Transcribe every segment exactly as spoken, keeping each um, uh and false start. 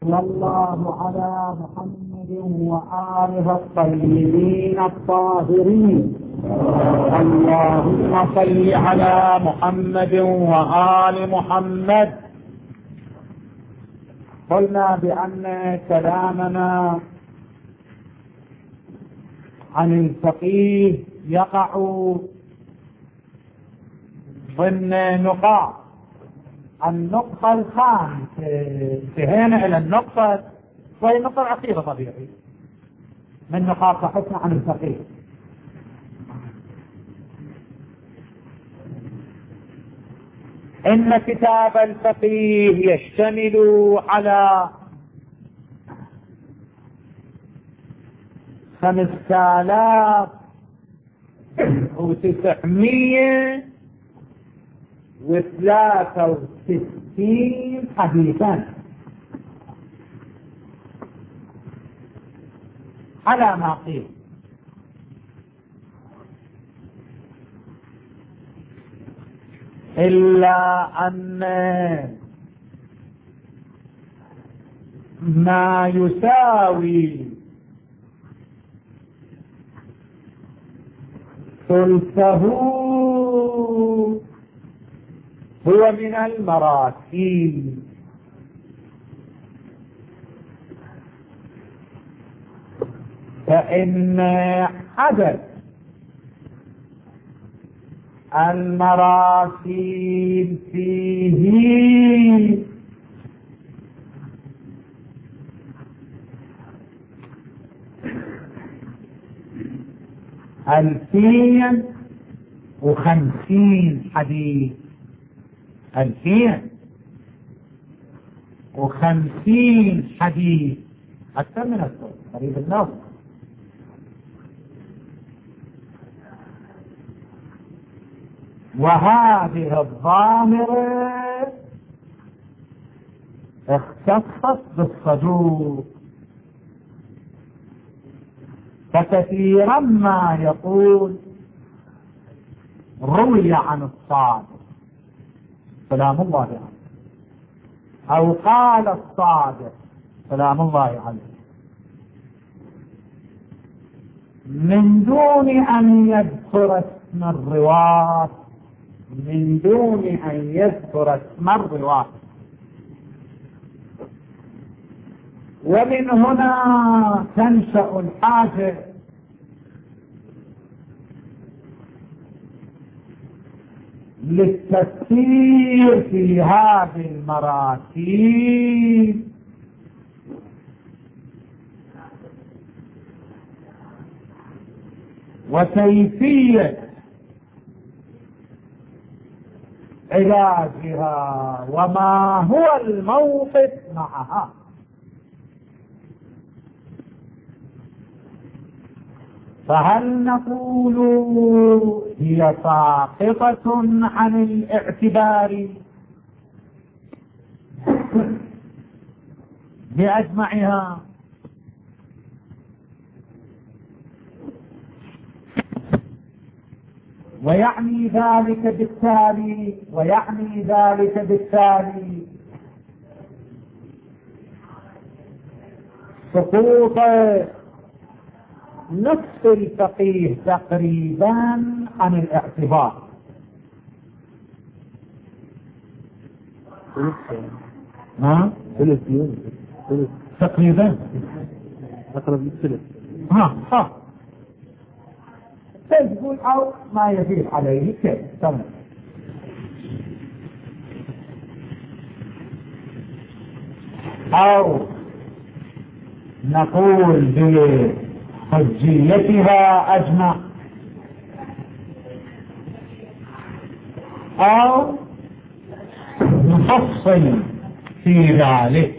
صلى الله على محمد وآله الطيبين الطاهرين. اللهم صل على محمد وآل محمد. قلنا بأن كلامنا عن الفقيه يقع ضمن نقاط. النقطة الخامسة انتهينا إلى النقطة، وهي النقطة الأخيرة طبيعي من نقاط بحثنا عن الفقيه. إن كتاب الفقيه يشتمل على خمسة آلاف وتسعمية وثلاثة وستين حديثا على ما قيل. إلا أن ما يساوي ثلثه هو من المراسيل، فإن عدد المراسيل فيه ألفين وخمسين حديث، ألفين وخمسين حديث، أكثر من الثلث قريب النصف. وهذه الظاهرة اختصت بالصدوق، فكثيرا ما يقول روي عن الصادق سلام الله عليه، أو قال الصادق سلام الله عليه، من دون أن يذكر اسم الرواة، من دون أن يذكر اسم الرواة. ومن هنا تنشأ الحاجة للتفكير في هذه المراتب وكيفية علاجها وما هو الموقف معها. فهل نقول هي ساقطة عن الاعتبار بأجمعها، ويعني ذلك بالتالي ويعني ذلك بالتالي سقوط نصف الفقيه تقريبا عن الاعتبار. ها تقريبا أقرب للثلث. ها ها تقول أو ما يزيد عليه كيف تمام. أو نقول بحجيتها أجمع، أو نفصل في ذلك.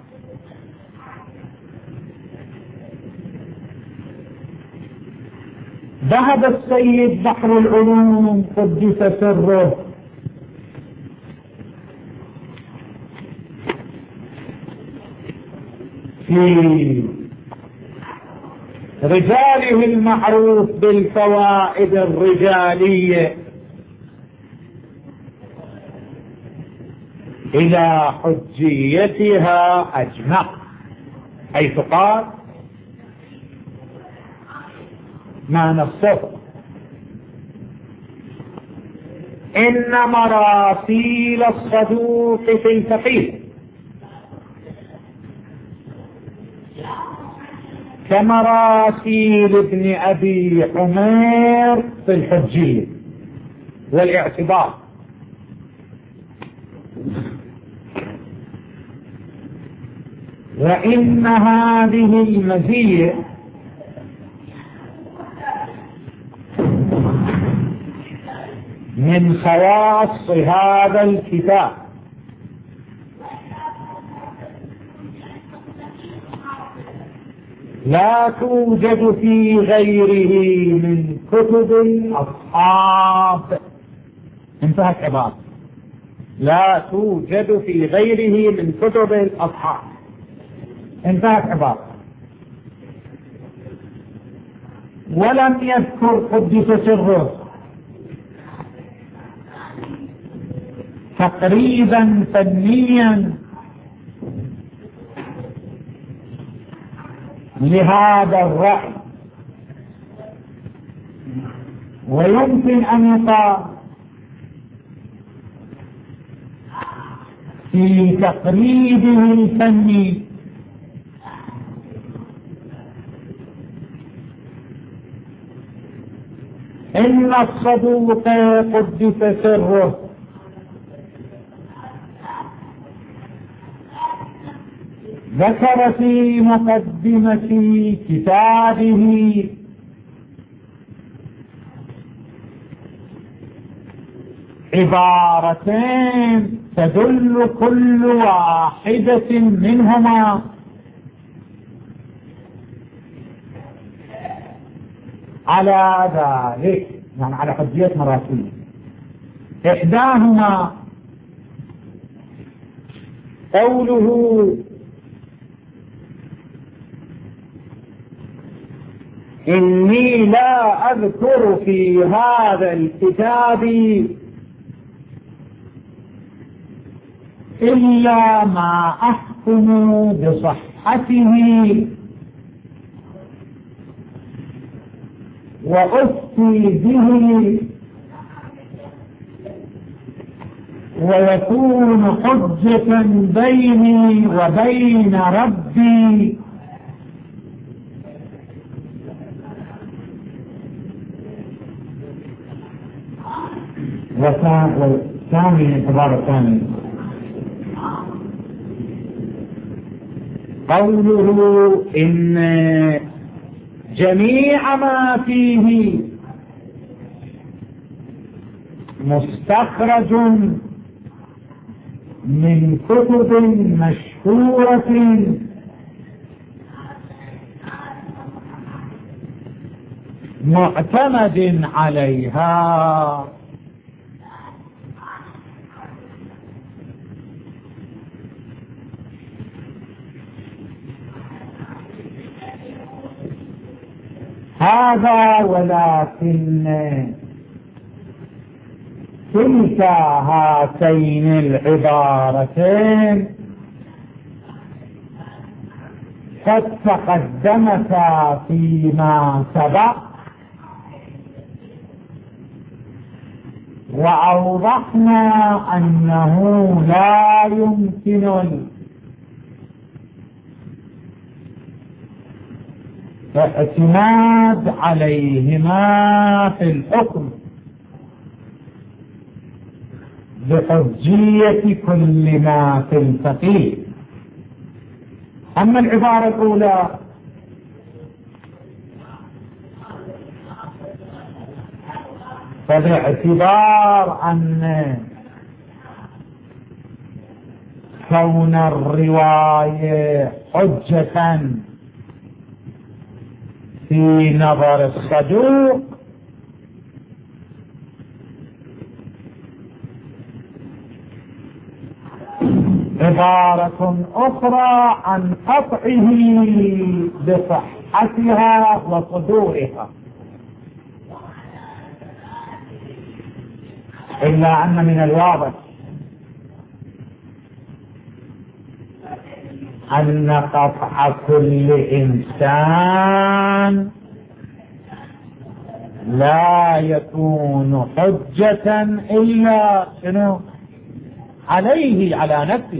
ذهب السيد بحر العلوم قدس سره في رجاله المعروف بالفوائد الرجالية إلى حجيتها أجمع، حيث قال ما نصه إن مراسيل الصدوق في الفقيه كمراسيل ابن أبي عمير في الحجية والاعتبار، وإن هذه المزية من خواص هذا الكتاب، لا توجد في غيره من كتب الأصحاب. انتهت عبارة لا توجد في غيره من كتب الأصحاب، انتهت عبارة. ولم يذكر قدس سره تقريبا فنيا لهذا الرأي، ويمكن أن يقال في تقريبه الفني إن الصدوق قدس سره ذكر في مقدمة كتابه عبارتين تدل كل واحدة منهما على ذلك، يعني على حجية مراسيل. إحداهما قوله إني لا أذكر في هذا الكتاب إلا ما أحكم بصحته وأفتي به ويكون حجة بيني وبين ربي، والثاني العبارة الثانية قوله إن جميع ما فيه مستخرج من كتب مشهورة معتمد عليها. هذا ولكن تلك هاتين العبارتين قد تقدمتا فيما سبق وأوضحنا أنه لا يمكن الاعتماد عليهما في الحكم بحجية كل ما في الفقيه. أما العبارة الأولى فباعتبار أن كون الرواية حجة في نظر الصدوق عبارة أخرى عن قطعه بصحتها وصدورها، إلا أن من الواضح أن قطع كل إنسان لا يكون حجة إلا شنو عليه على نفسه.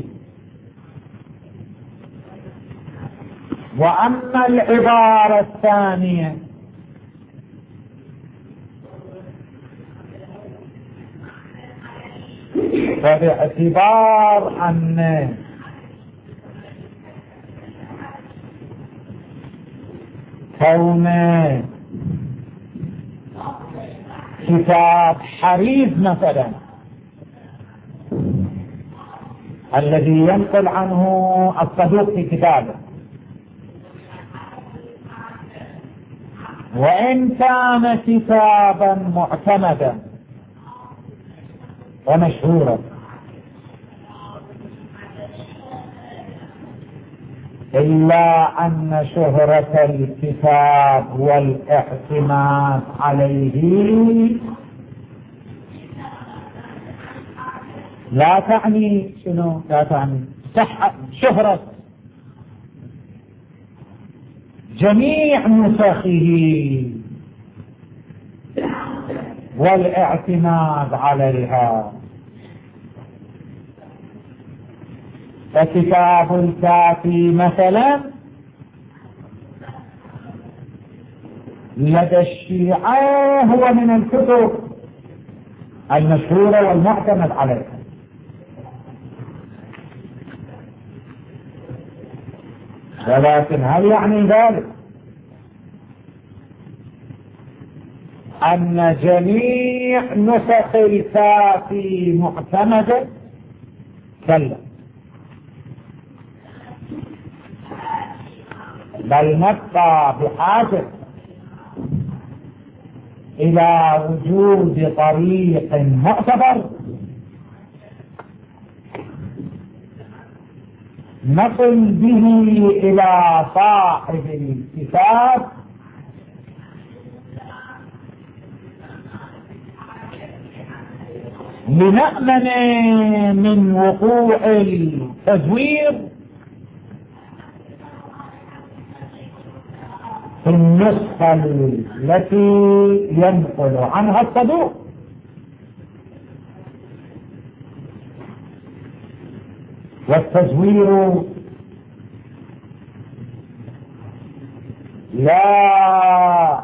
وأما العبارة الثانية فباعتبار أن كون كتاب حريز مثلا الذي ينقل عنه الصدوق في كتابه، وإن كان كتابا معتمدا ومشهورا إلا أن شهرة الكتاب والاعتماد عليه لا تعني شنو؟ لا تعني صحة شهرة جميع نسخه والاعتماد عليها. فكتاب الكافي مثلا لدى الشيعة هو من الكتب المشهورة والمعتمد عليها، ولكن هل يعني ذلك أن جميع نسخ الكافي معتمدة؟ كلا، بل نبقى بحاجة إلى وجود طريق معتبر نصل به إلى صاحب الكتاب لنأمن من وقوع التزوير في النسخة التي ينقل عنها الصدوق. والتزوير لا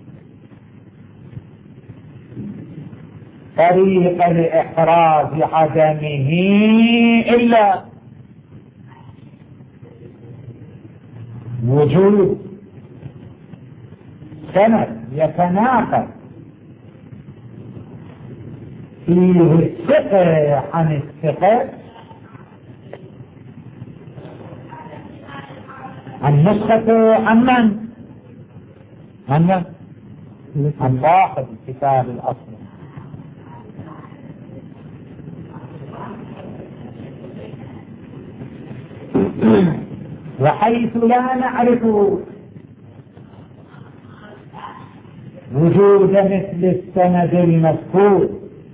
طريق لإحراز عدمه إلا وجود سند يتناقض فيه الثقة عن الثقة، النسخة عن من؟ عن من؟ عن صاحب الكتاب الأصلي. وحيث لا نعرف وجود مثل السند المذكور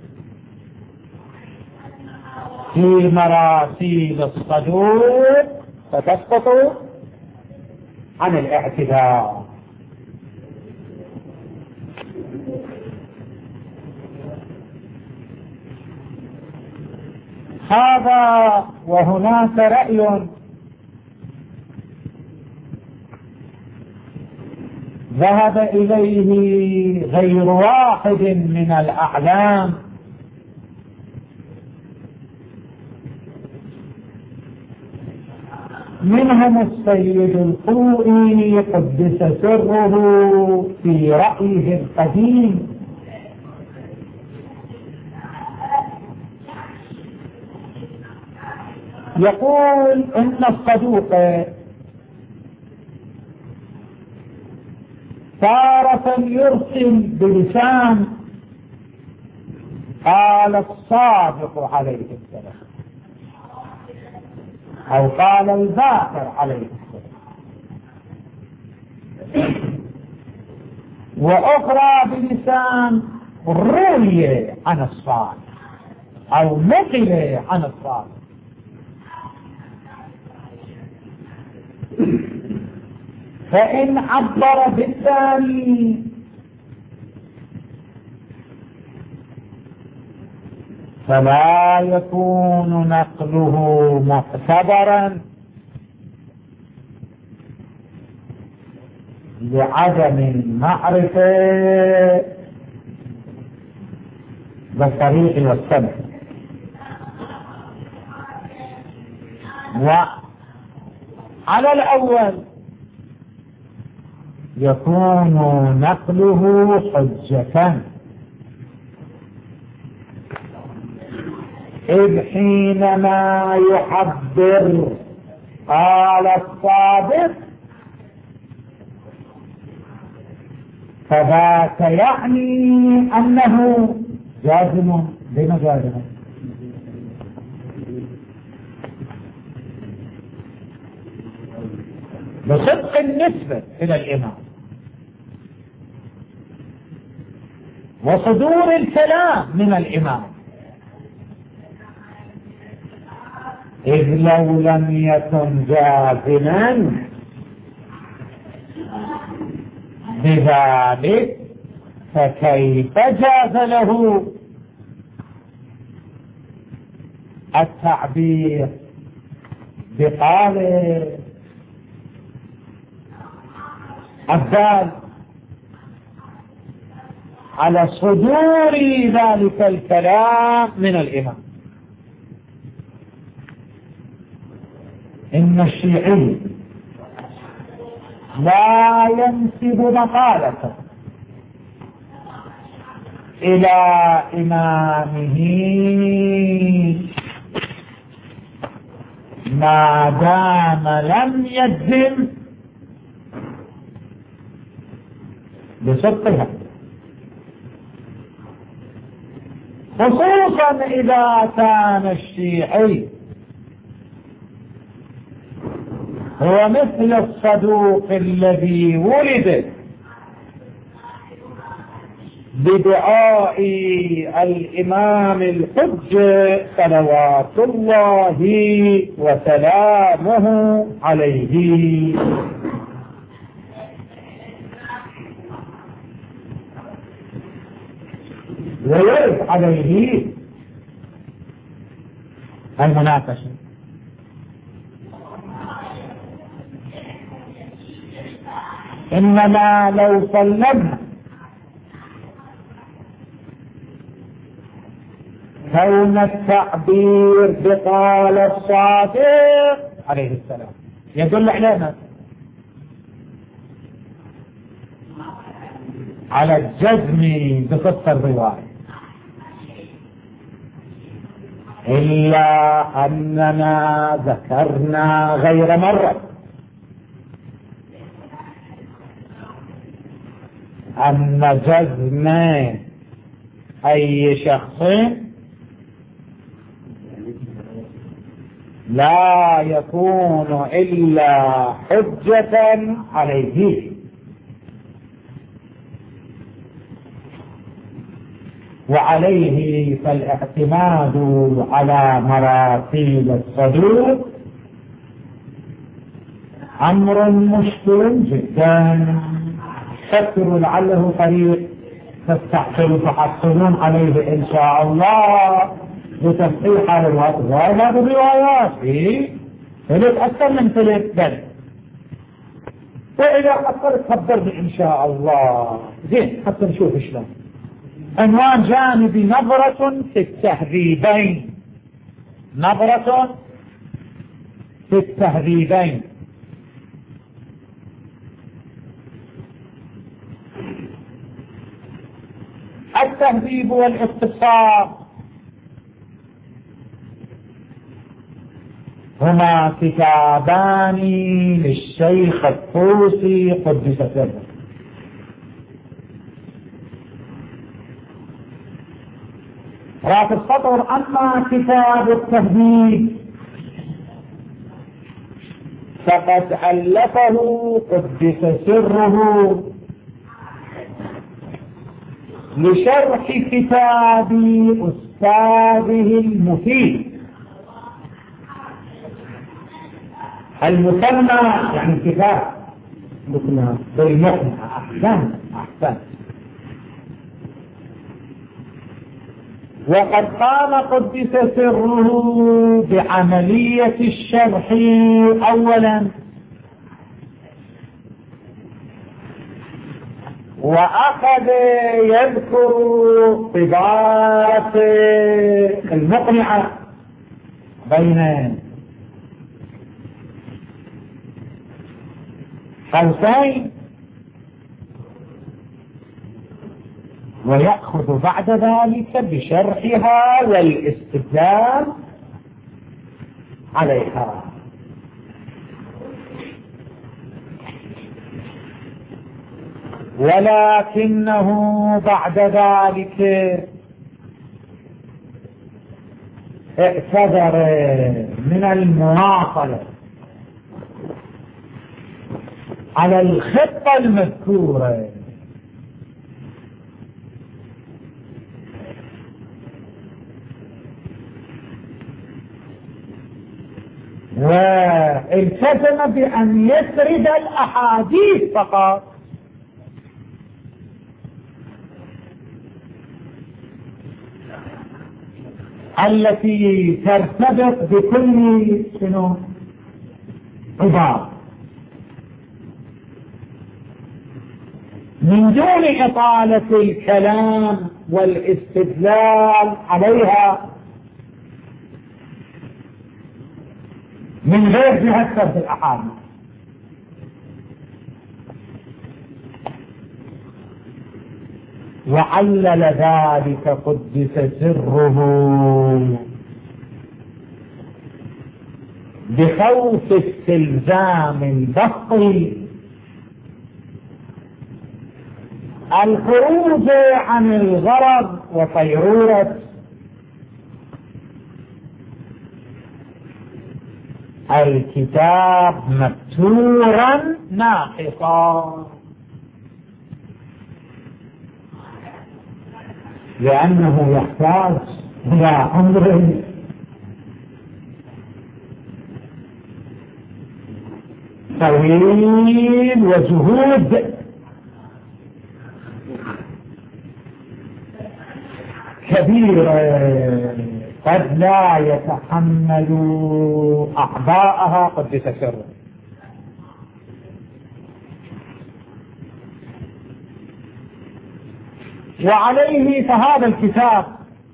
في مراسيل الصدوق فتسقط عن الاعتبار. هذا وهناك رأي ذهب إليه غير واحد من الأعلام منهم السيد الخوئي قدس سره في رأيه القديم، يقول إن الصدوق تارة يرسل بلسان قال الصادق عليه السلام أو قال الباقر عليه السلام، وأخرى بلسان روي عن الصادق أو نقل عن الصادق. فإن عبر بالثاني فلا يكون نقله معتبرا لعدم المعرفة بالصريح والسمع. وعلى الأول يكون نقله حجة، إذ حينما يحبر قال الصادق فذاك يعني أنه جازم بمجازمه. بصدق النسبة إلى الإمام وصدور الكلام من الإمام، إذ لو لم يكن جازما بذلك فكيف جاز له التعبير بقاله الدال على صدور ذلك الكلام من الإمام. إن الشيعي لا ينسب مقالته إلى إمامه ما دام لم يجزم بصدقها، خصوصا إذا كان الشيعي هو مثل الصدوق الذي ولد بدعاء الإمام الحجة صلوات الله وسلامه عليه. ويرد عليه المناقشة. إنما لو سلمنا كون التعبير بقال الصادق عليه السلام يدل علينا على الجزم بصدق الرواية، إلا أننا ذكرنا غير مرة أن جزم أي شخص لا يكون إلا حجة عليه، وعليه فالاعتماد على مراتب الصدوق أمر مشكل جدا. فكروا لعله طريق تستحصلوا تحصلون عليه إن شاء الله لتصحيح هذا الوضع. هذه الروايات في ثلاث أكثر من ثلاث بل، وإذا قصرت خبرني إن شاء الله. زين حتى نشوف شلون. عنوان جانبي: نظرة في التهذيبين. نظرة في التهذيبين. التهذيب والاختصار هما كتابان للشيخ الطوسي قدس سره. راس السطر: أما كتاب التهذيب فقد ألفه قدس سره لشرح كتاب أستاذه المفيد المسمى يعني كتاب بالمقنع. أحسن أحسن. وقد قام قدس سره بعملية الشرح أولا، وأخذ يذكر طباعة المقنعة بين قوسين، ويأخذ بعد ذلك بشرحها والاستدلال عليها. ولكنه بعد ذلك اعتذر من المواصلة على الخطة المذكورة، والتزم بأن يسرد الأحاديث فقط التي ترتبط بكل شنو عبارة، من دون إطالة الكلام والاستدلال عليها، من غير جهة سرد الأحاديث. وعلل ذلك قدس سره بخوف استلزام البسط، الخروج عن الغرض وصيرورة الكتاب مبتورا ناقصا، لأنه يحتاج إلى أمر طويل وجهود كبيرة قد لا يتحمل أعضاءها قدس سره. وعليه فهذا الكتاب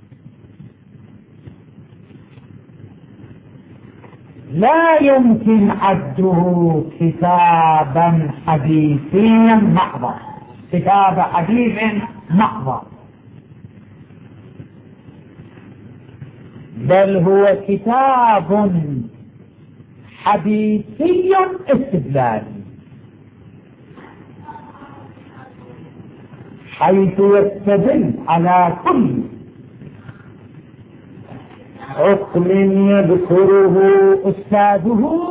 لا يمكن عده كتابا حديثيا محضا، كتاب حديث محضا، بل هو كتاب حديثي استدلالي، حيث يستدل على كل حكم يذكره أستاذه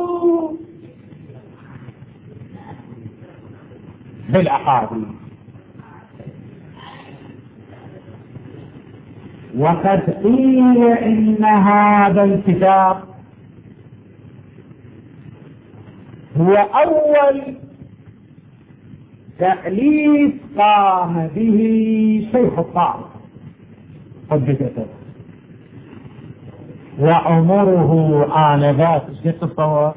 بالأحاديث. وقد قيل إن هذا الكتاب هو أول تأليف قام به شيخ الطائف قدس سره، وعمره آنذاك ايش تصور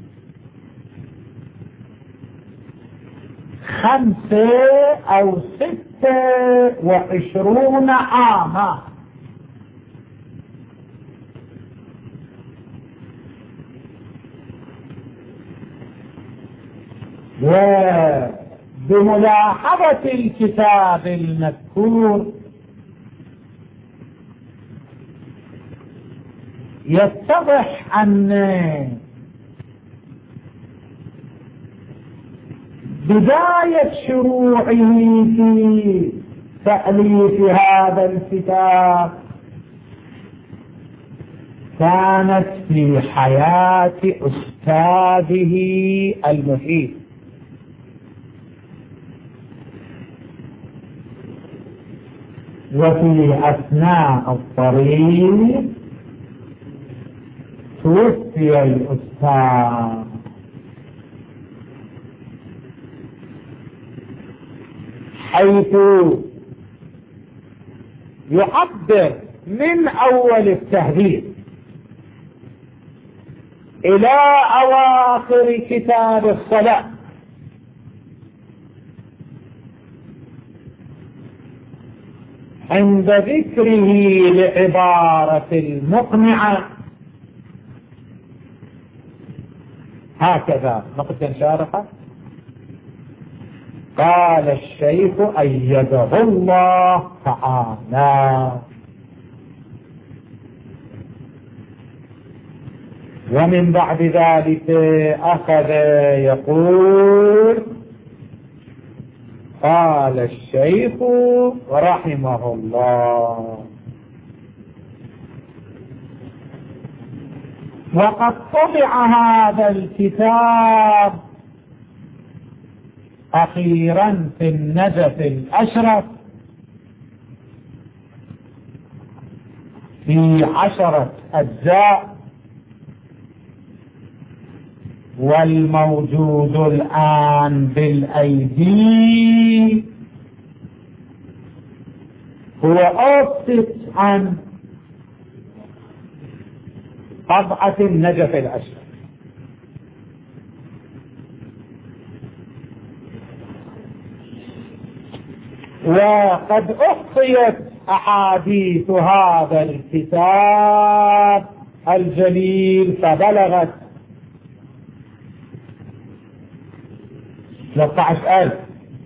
خمسة أو ستة وعشرون عاما، وبملاحظة الكتاب المذكور يتضح أن بداية شروعه في تأليف هذا الكتاب كانت في حياة أستاذه المفيد، وفي أثناء الطريق توفي الأستاذ حيث يعبر من أول التهذيب إلى أواخر كتاب الصلاة عند ذكره لعبارة المقنعة هكذا نقطة شارحة. قال الشيخ أيده الله تعالى: ومن بعد ذلك أخذ يقول: قال الشيخ رحمه الله: وقد طبع هذا الكتاب أخيرا في النجف الأشرف في عشرة أجزاء، والموجود الآن بالأيدي هو أوفست عن طبعة النجف الأشرف. وقد أحصيت أحاديث هذا الكتاب الجليل فبلغت ثلاثة عشر ألف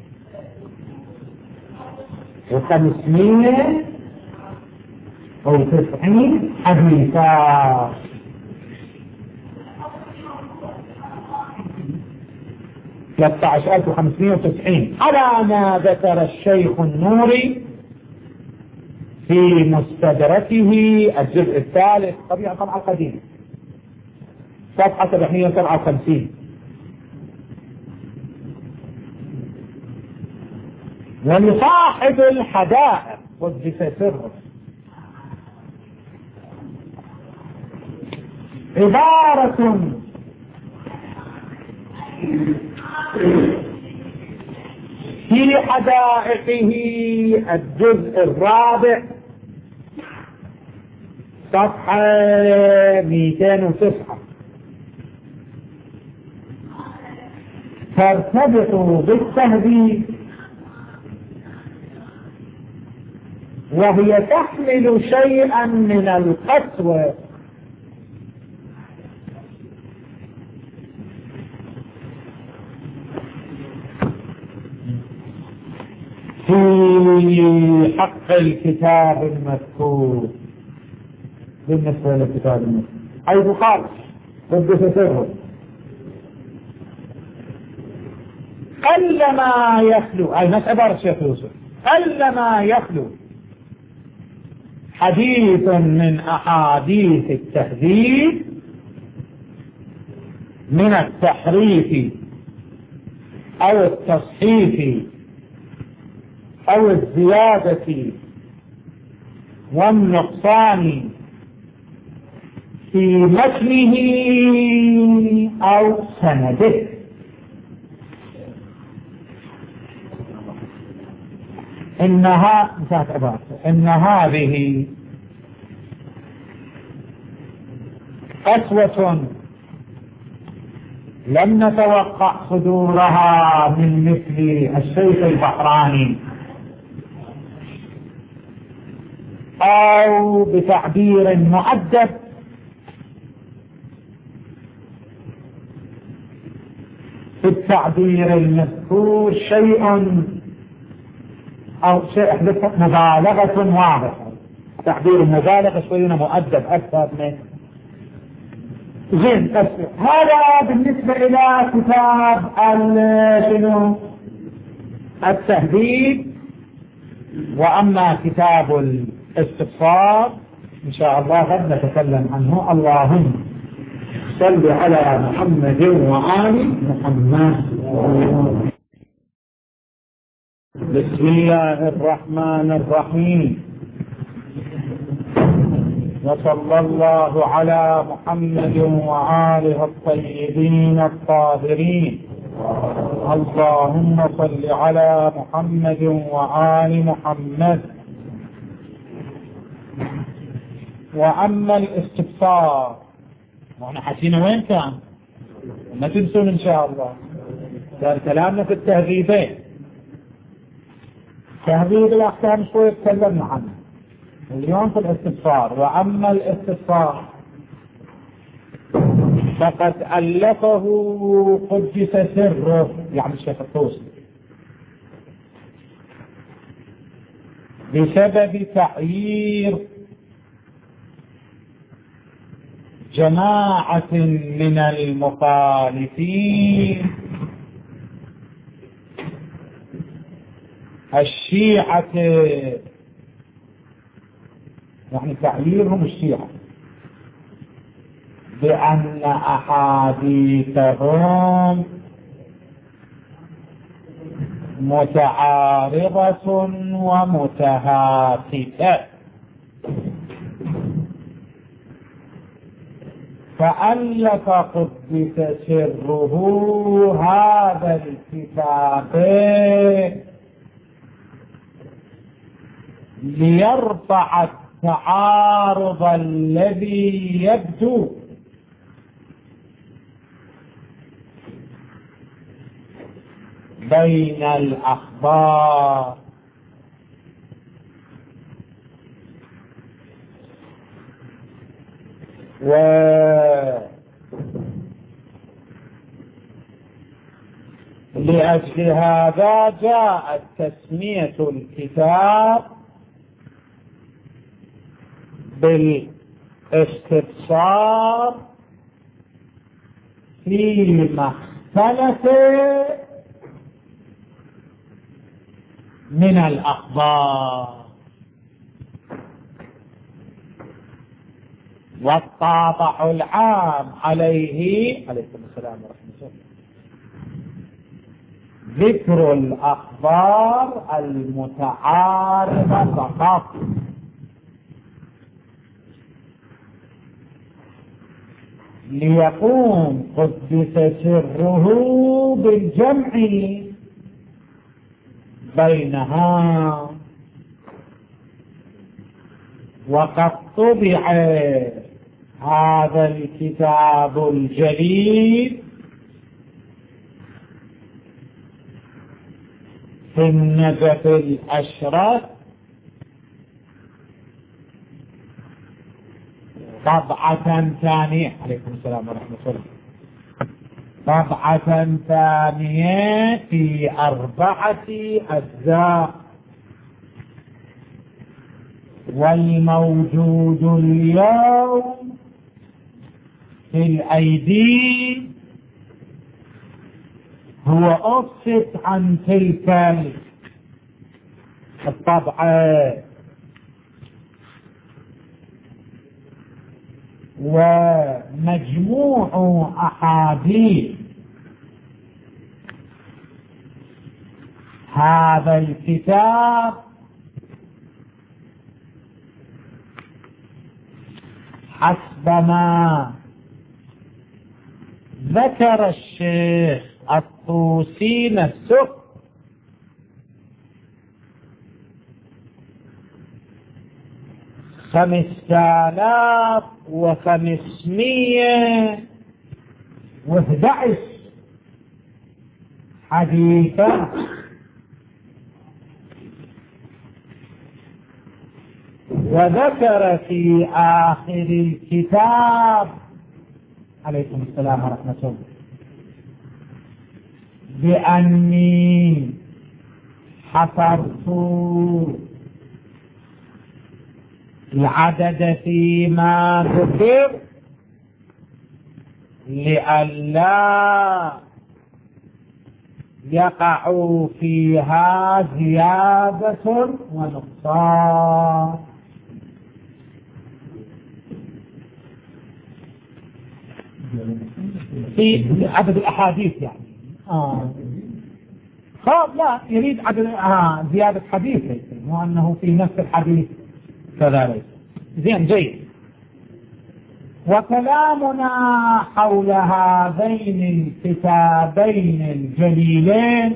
وخمسمائة وتسعين حديثا. ثلاثة عشر ألف وخمسمائة وتسعين على ما ذكر الشيخ النوري في مستدركه الجزء الثالث، طبيعة طبعا القديم، صفحة سبعمائة وسبعة وخمسين. ولصاحب الحدائق وظف سره عبارة في حدائقه الجزء الرابع صفحة مئتين وتسعة: فارتبطوا بالتهذيب، وهي تحمل شيئا من القسوة في حق الكتاب المذكور. بالنسبة للكتاب المذكور حيث قال قدس سره: قلما يخلو، أي نفس عبارة الشيخ يوسف، قلما يخلو حديث من أحاديث التهذيب من التحريف أو التصحيف أو الزيادة والنقصان في متنه أو سنده. إنها انتهت عبارته: إن هذه قسوة لم نتوقع صدورها من مثل الشيخ البحراني، أو بتعبير مؤدب في التعبير المذكور شيء أو شيء مبالغة واضحة، تعبير مبالغة شوية مؤدب أكثر من زين. هذا بالنسبة إلى كتاب شنو التهذيب. وأما كتاب الاستفسار إن شاء الله غد نتكلم عنه. اللهم صل على محمد وآل محمد. بسم الله الرحمن الرحيم، وصلى الله على محمد وآله الطيبين الطاهرين. اللهم صل على محمد وآل محمد. وأما الاستفسار، واحنا حكينا وين كان؟ ما تنسون إن شاء الله كان كلامنا في التهذيبين، تهذيب الأحكام شوي تكلمنا عنه، اليوم في الاستفسار. وأما الاستفسار فقد ألفه قدس سره، يعني الشيخ الطوسي، بسبب تعيير جماعة من المخالفين الشيعة، يعني تعييرهم الشيعة بأن أحاديثهم متعارضة ومتهافته، فألف قدس سره هذا الكتاب ليرفع التعارض الذي يبدو بين الأخبار و لأجل هذا جاءت تسمية الكتاب بالاستفسار فيما اختلف من الأخبار. والطابع العام عليه عليكم السلام ورحمة الله ذكر الأخبار المتعارضة فقط، ليقوم قدس سره بالجمع بينها. وقد طبع هذا الكتاب الجليل في النجف الأشرف طبعة ثانية عليكم السلام ورحمة الله طبعة ثانية في أربعة أجزاء. والموجود اليوم في الأيدي هو أفصح عن تلك الطبعة، ومجموع أحاديث هذا الكتاب حسب ما ذكر الشيخ الطوسي نفسه خمسة آلاف وخمسمية واحد عشر حديثا، وذكر في آخر الكتاب عليكم السلام ورحمة الله بأني حصرت العدد فيما ذكر لئلا يقع فيها زيادة ونقصان. في عدد الأحاديث يعني آه. خاب لا يريد عدد آه زيادة حديث، مو أنه في نفس الحديث كذلك. زين جيد. وكلامنا حول هذين الكتابين الجليلين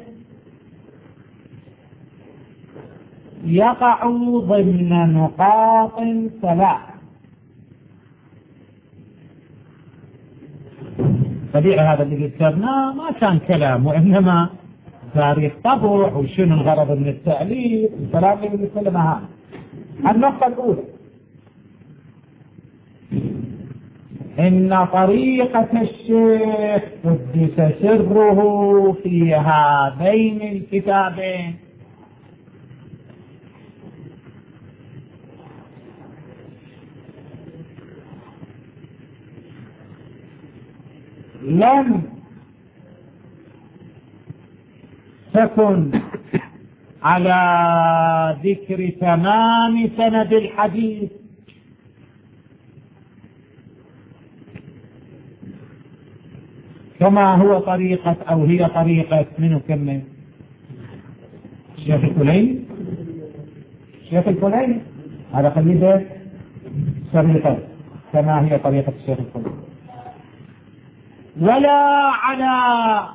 يقع ضمن نقاط ثلاث. طبيعي هذا اللي كتبناه ما كان كلام، وإنما تاريخ طبع وشنو الغرض من التأليف الكلام اللي بيتكلم عنه. النقطة الأولى إن طريقة الشيخ قدس سره في هذين الكتابين لم تكن على ذكر تمام سند الحديث، كما هو طريقة أو هي طريقة من كمل الشيخ الكليني. الشيخ الكليني هذا خليه طريقة كما هي طريقة الشيخ الكليني، ولا على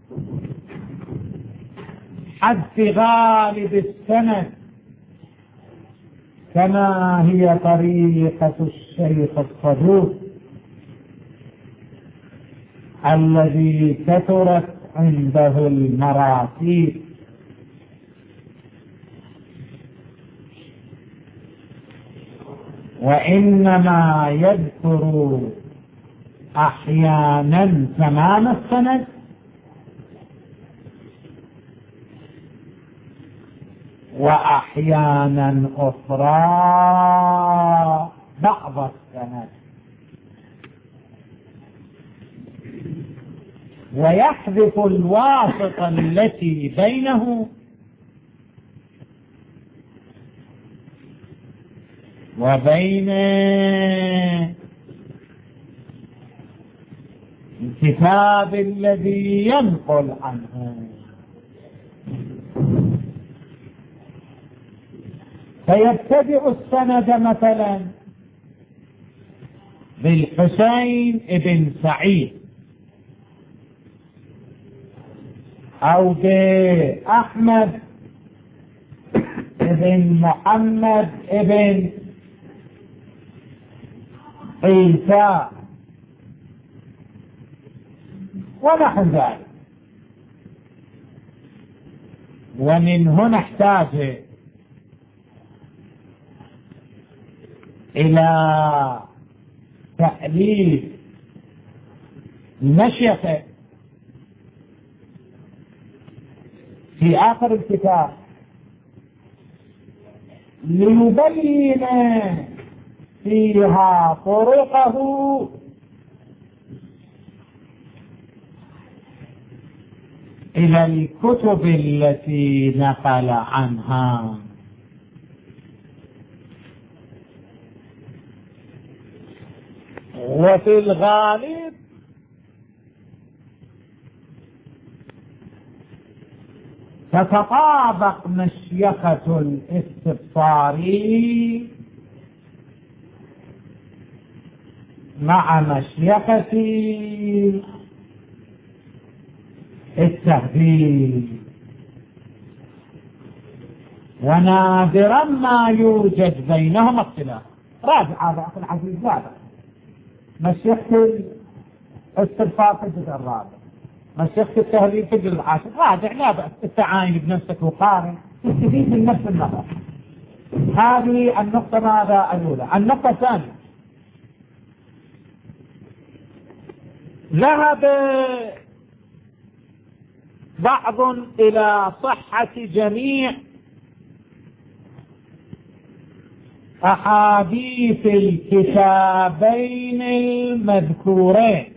حذف غالب السند كما هي طريقة الشيخ الصدوق الذي كثرت عنده المراسيل، وإنما يذكر أحيانا تمام السند وأحيانا أخرى بعض السند، ويحذف الواسطة التي بينه وبين الكتاب الذي ينقل عنه، فيبتدئ السند مثلا بالحسين بن سعيد أو بأحمد بن محمد بن عيسى ونحو ذلك. ومن هنا احتاج إلى تأليف المشيخة في آخر الكتاب ليبين فيها طرقه إلى الكتب التي نقل عنها، وفي الغالب تتطابق مشيخة الاستبصاري مع مشيخة التهذيب، ونادرا ما يوجد بينهما اختلاف. راجع هذا أخي العزيز، هذا مشيخة الاستبصار في الجزء الرابع، مشيخة التهذيب في الجزء العاشر. راجع، لا بأس التعاين بنفسك وقارن تستفيد من نفس النظر. هذه النقطة ماذا الأولى. النقطة الثانية، ذهب بعض إلى صحة جميع أحاديث الكتابين المذكورين،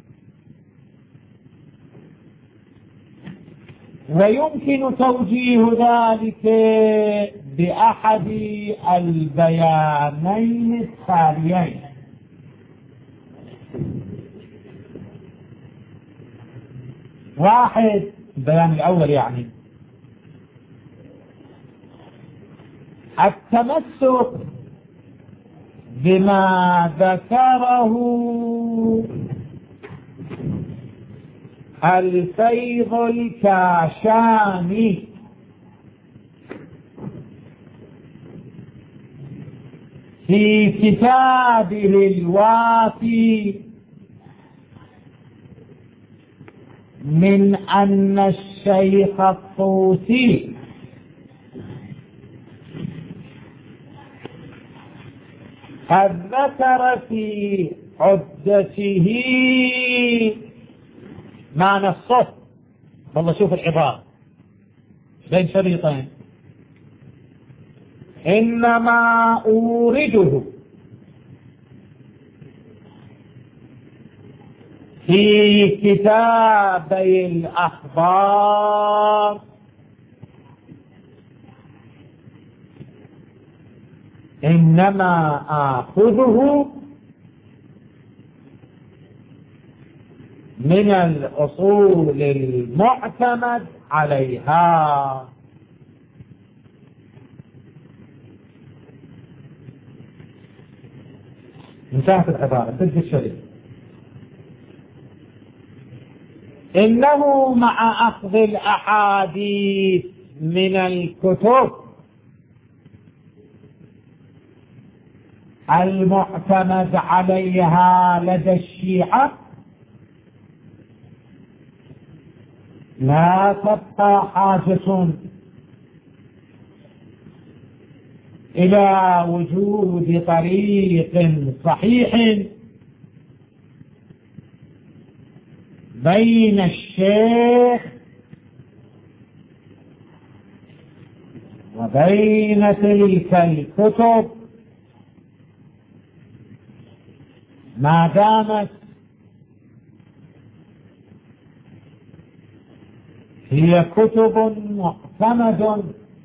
ويمكن توجيه ذلك بأحد البيانين التاليين. واحد، البيان الأول يعني التمسك بما ذكره الفيض الكاشاني في كتابه الوافي من أن الشيخ الطوسي قد ذكر في عدته معنى الصف. والله شوف العبارة بين شريطين: إنما أورده في كتابي الأخبار إنما آخذه من الأصول المعتمد عليها. انتهت العبارة تلك الشريط. إنه مع أخذ الأحاديث من الكتب المعتمد عليها لدى الشيعة لا تبقى حاجة إلى وجود طريق صحيح بين الشيخ وبين تلك الكتب ما دامت هي كتب معتمد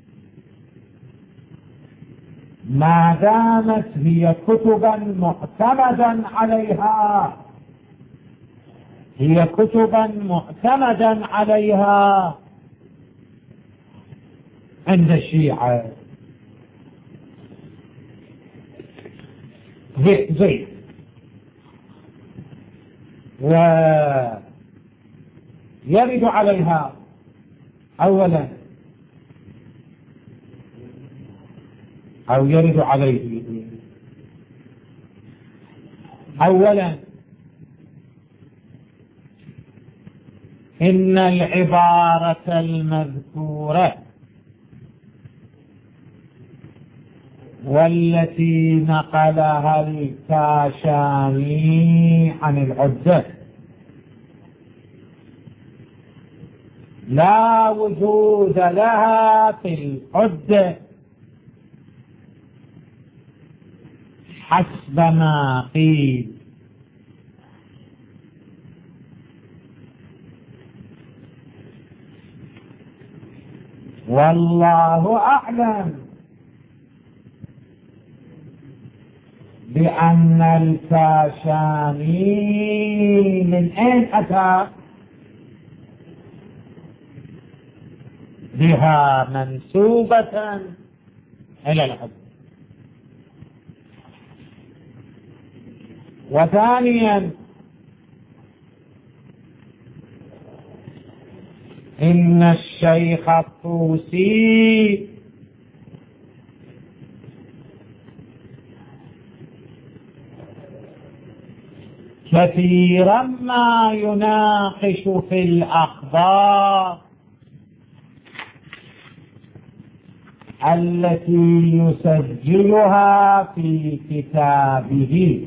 ما دامت هي كتبا معتمدا عليها هي كتبا معتمدا عليها عند الشيعة. زين. ويرد عليها أولا أو يرد عليه أولا إن العبارة المذكورة والتي نقلها الكاشاني عن العدة لا وجود لها في العدة حسب ما قيل. والله أعلم بأن الكاشاني من أين أتى بها منسوبة إلى العدة. وثانيا إن الشيخ الطوسي كثيرا ما يناقش في الأخبار التي يسجلها في كتابه،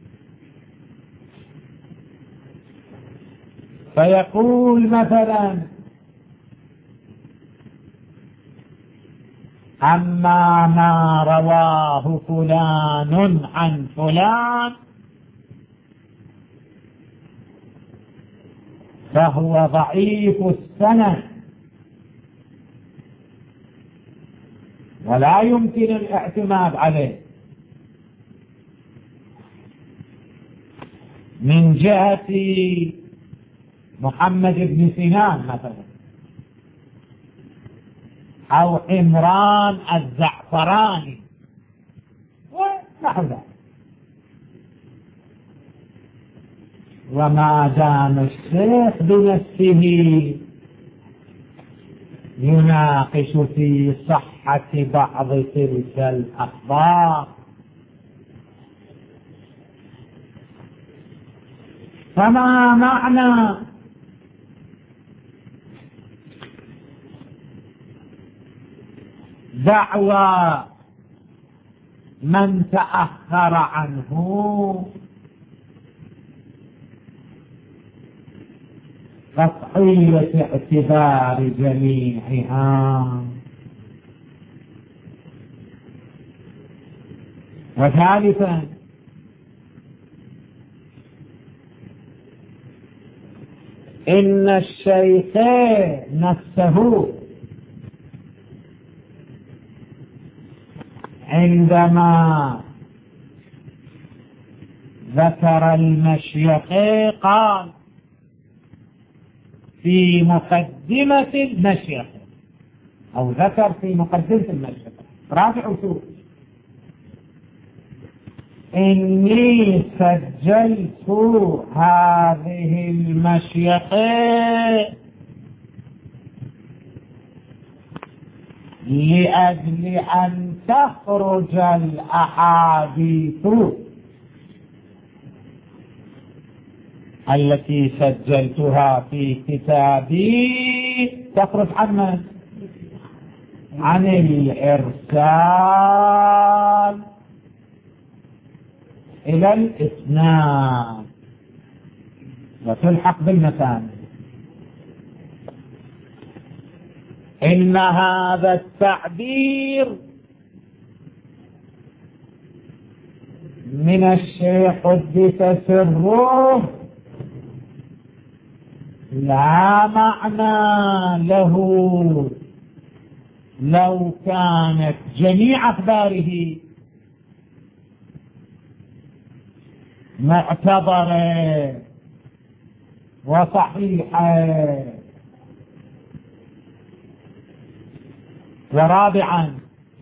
فيقول مثلا: أما ما رواه فلان عن فلان فهو ضعيف السند ولا يمكن الاعتماد عليه من جهة محمد بن سنان مثلا أو عمران الزعفراني ونحو ذلك. وما دام الشيخ بنفسه يناقش في صحة بعض تلك الأخبار، فما معنى دعوى من تأخر عنه قطعية اعتبار جميعها؟ وثالثا إن الشيخ نفسه عندما ذكر المشيخ قال في مقدمة المشيخ، أو ذكر في مقدمة المشيخ راجع وشوف: إني سجلت هذه المشيخ لأجل أن تخرج الأحاديث التي سجلتها في كتابي تخرج عن من؟ عن الإرسال إلى الإسناد وتلحق بالمتان. إن هذا التعبير من الشيخ قدس سره لا معنى له لو كانت جميع أخباره معتبرة وصحيحة. ورابعا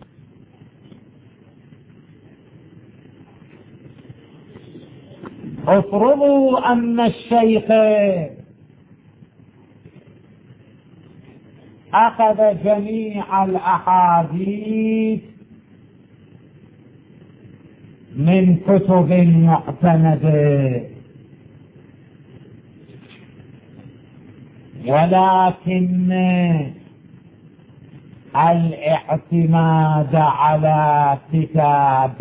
افرضوا أن الشيخ أخذ جميع الأحاديث من كتب معتمدة، ولكن الاعتماد على كتاب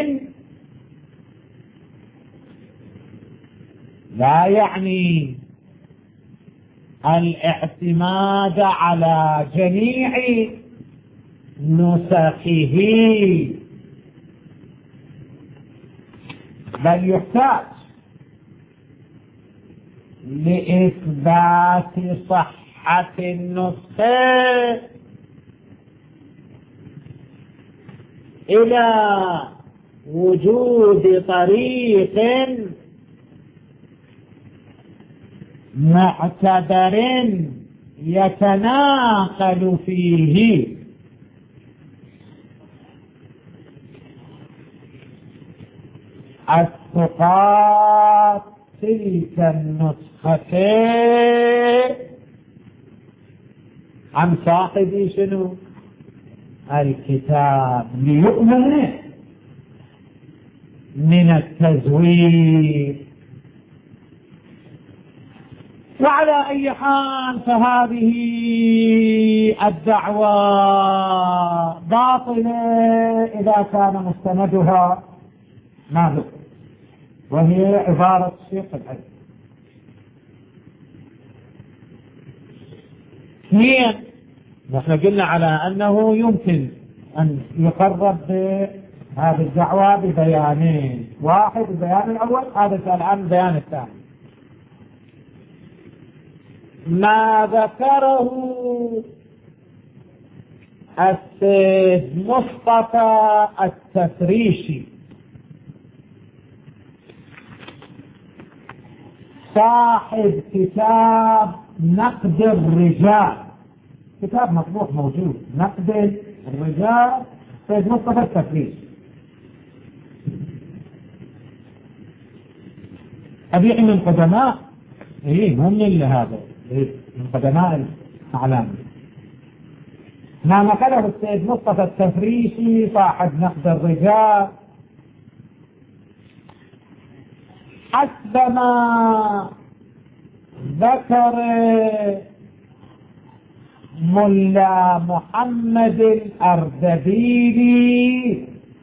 لا يعني الاعتماد على جميع نسخه، بل يحتاج لإثبات صحة النسخة إلى وجود طريق معتبر يتناقل فيه الثقات تلك النسخة عن صاحب شنو الكتاب ليؤمن من التزوير. وعلى أي حال فهذه الدعوة باطلة إذا كان مستندها ماذا، وهي عبارة الشيخ الحديث. اثنين، نحن قلنا على أنه يمكن أن يقرب هذه الدعوة ببيانين: واحد البيان الأول، هذا الآن البيان الثاني. ما ذكره السيد مصطفى التفريشي صاحب كتاب نقد الرجال، كتاب مطبوع موجود، نقد الرجال، سيد مصطفى التفريشي. طبيعي من قدماء، إيه مو من اللي هذا، إيه من قدماء الأعلام. ما نقله السيد مصطفى التفريشي صاحب نقد الرجال حسب ما ذكر ملا محمد الأردبيلي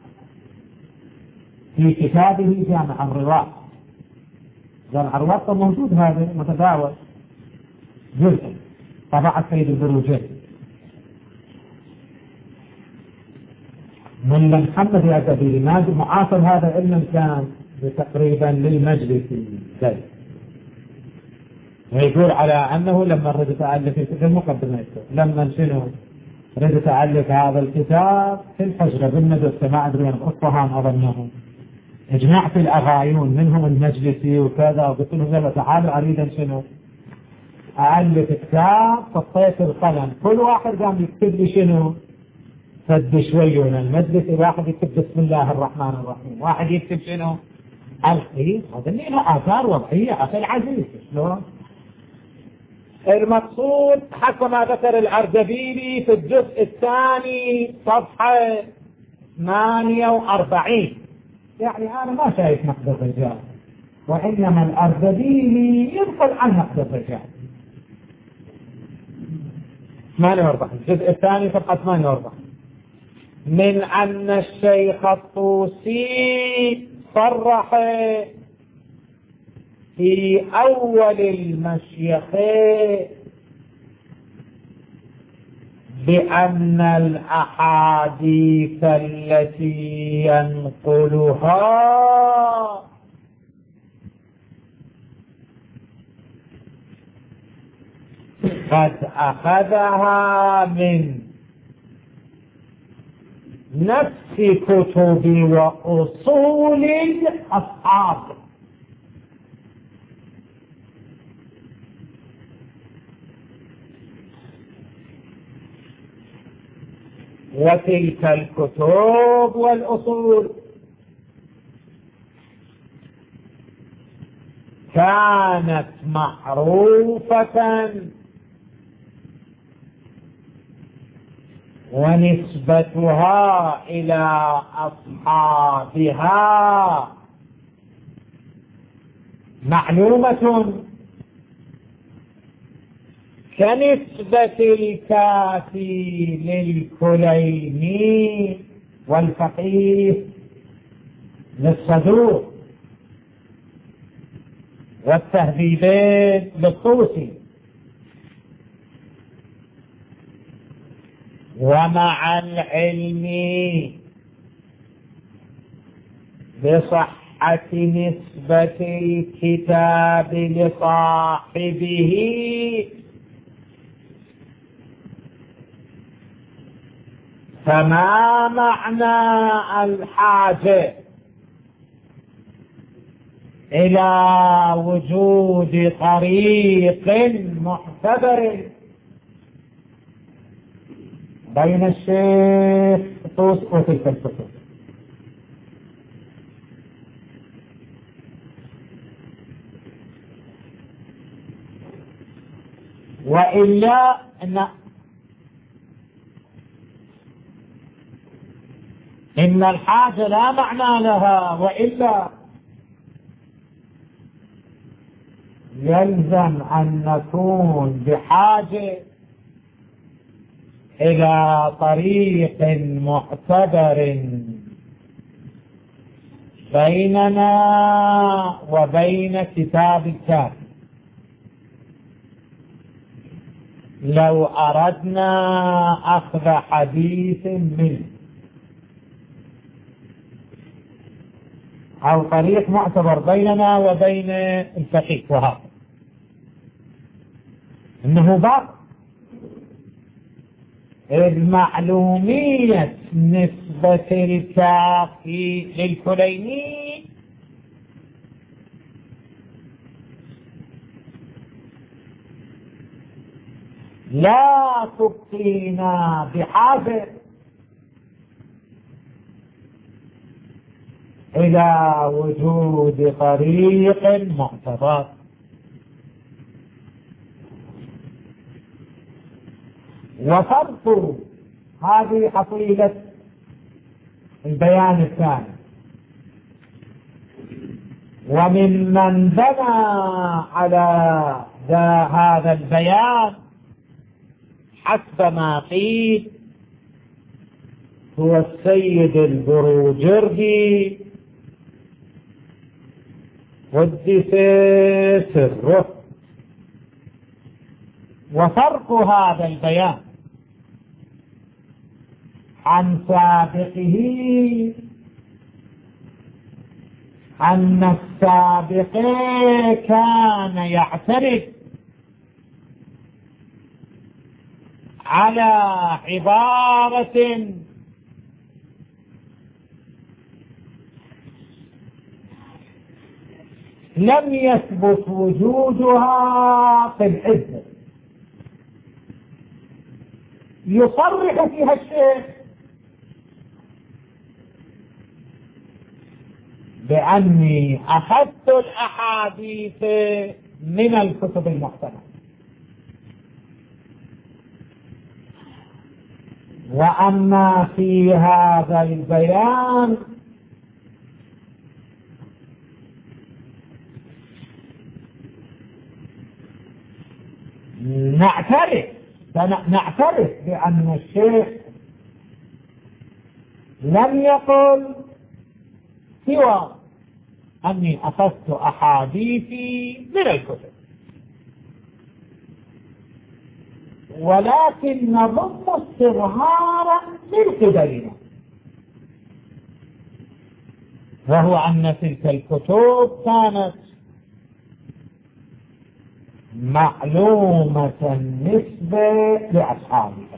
في كتابه جامع الرواة. جامع الرواة موجود هذا متداول، جزء طبع السيد البروجردي. ملا محمد الأردبيلي معاصر هذا علم كان تقريبا للمجلس الثالث، ويقول على أنه لما رد تألف في المقدمة لما شنو رد تألف هذا الكتاب في الحجرة بالمدرسة ما أدري من أصفهان أظنهم اجمعت الأغايون منهم المجلسي وكذا، وقلت لهم يلا تعالوا أريد أن شنو أألف كتاب. فطيت القلم كل واحد قام يكتب لي شنو فد شوي من المجلس، واحد يكتب بسم الله الرحمن الرحيم، واحد يكتب شنو الخير. هذا اللي له آثار وضعية أخي العزيز. شلون المقصود حسب ما ذكر الأردبيلي في الجزء الثاني صفحة ثمانية وأربعين. يعني أنا ما شايف نقد الرجال، وإنما الأردبيلي ينقل عن نقد الرجال. ثمانية وأربعين الجزء الثاني صفحة ثمانية وأربعين. من أن الشيخ الطوسي صرح في أول المشيخ بأن الأحاديث التي ينقلها قد أخذها من نفس كتب وأصول الأصحاب، وتلك الكتب والأصول كانت معروفة ونسبتها إلى أصحابها معلومة كنسبة الكافي للكليني والفقيه للصدوق والتهذيبين للطوسي. ومع العلم بصحة نسبة الكتاب لصاحبه فما معنى الحاجة إلى وجود طريق معتبر بين الشيخ طوس وتلك الكتب؟ وإلا أن إن الحاجة لا معنى لها، وإلا يلزم أن نكون بحاجة إلى طريق معتبر بيننا وبين كتاب الكافي لو أردنا أخذ حديث منه، أو طريق معتبر بيننا وبين الفقيه. وهذا إنه باطل. المعلومية نسبة الكافي للكليني لا تبقينا بحاجة إلى وجود طريق معتبر. وفرق هذه حصيلة البيان الثاني. وممن بنى على هذا البيان حسب ما قيل هو السيد البروجردي قدس سره. وفرق هذا البيان عن سابقه أن السابق كان يعترف على عبارة لم يثبت وجودها في الحزب، يصرح فيها الشيخ بأني أخذت الأحاديث من الكتب المحتملة، وأما في هذا البيان نعترف نعترف بأن الشيخ لم يقل سوى أني أخذت أحاديثي من الكتب، ولكن نضم استظهارا من قبلنا، وهو أن تلك الكتب كانت معلومة النسبة لأصحابها.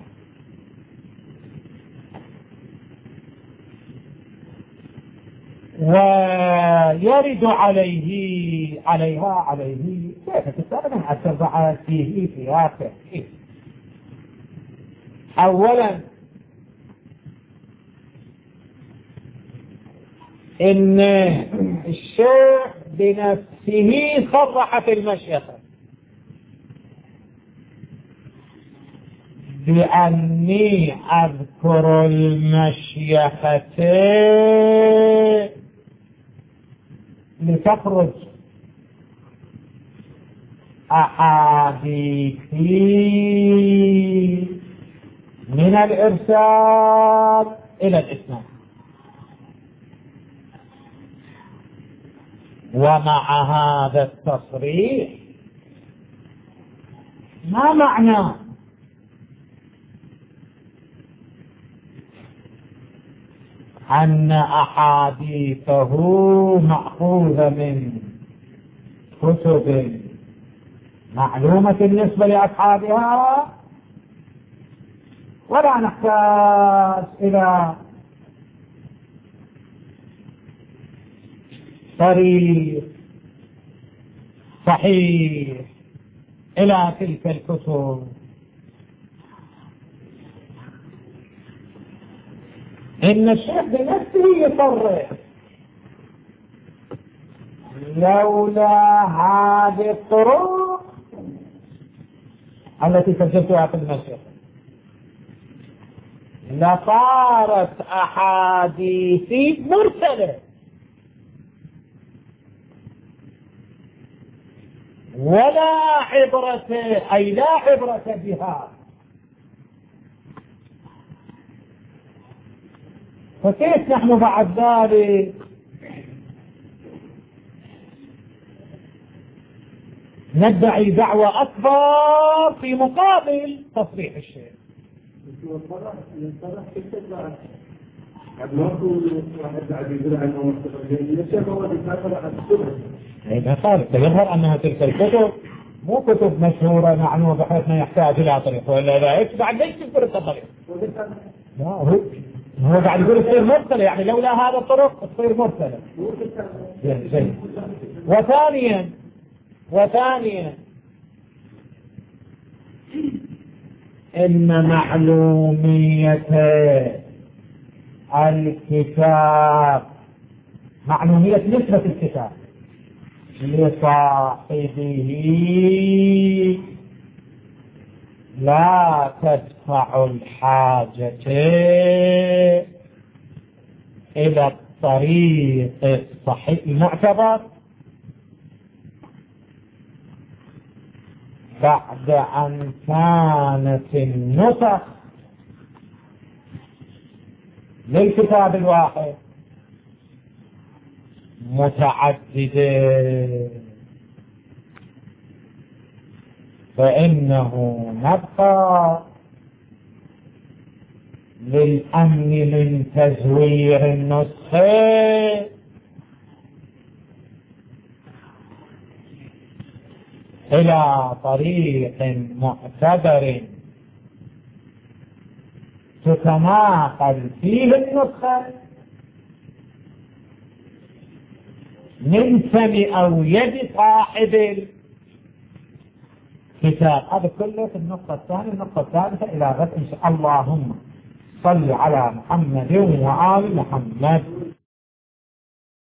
ويرد عليه عليها عليه كيف تستخدم أتبع فيه في آخر. أولا إن الشيخ بنفسه صرح في المشيخة بأني أذكر المشيخة لتخرج أحاديثي من الإرسال إلى الإسلام. ومع هذا التصريح ما معنى أن أحاديثه مأخوذة من كتب معلومة بالنسبة لأصحابها، ولا نحتاج إلى طريق صحيح إلى تلك الكتب. إن الشيخ بنفسه يصرح لولا هذه الطرق التي سجلتها في المشيخ لصارت أحاديثي مرسلة، ولا عبرة أي لا عبرة بها. فكيف نحن بعد ذلك ندعي دعوة أكبر في مقابل تصريح الشيخ؟ يظهر أنها تلك الكتب مو كتب مشهورة معلومة بحيث ما يحتاج إلى طريق، ولا لا بعد ليش تذكر الطريق؟ لا هو هو بعد يقول تصير مرسلة، يعني لولا هذا الطرق تصير مرسلة. وثانيا وثانيا إن معلومية الكتاب معلومية نسبة الكتاب لصاحبه لا تدفع الحاجة إلى الطريق الصحيح المعتبر بعد أن كانت النسخ للكتاب الواحد متعددة، فإنه نبقى للأمن من تزوير النسخة إلى طريق معتبر تتناقل فيه النسخة من فم أو يد صاحب الكتاب. هذا كله في النقطة الثانية. النقطة الثالثة إلى غد إن شاء الله. اللهم صل على محمد وآل محمد.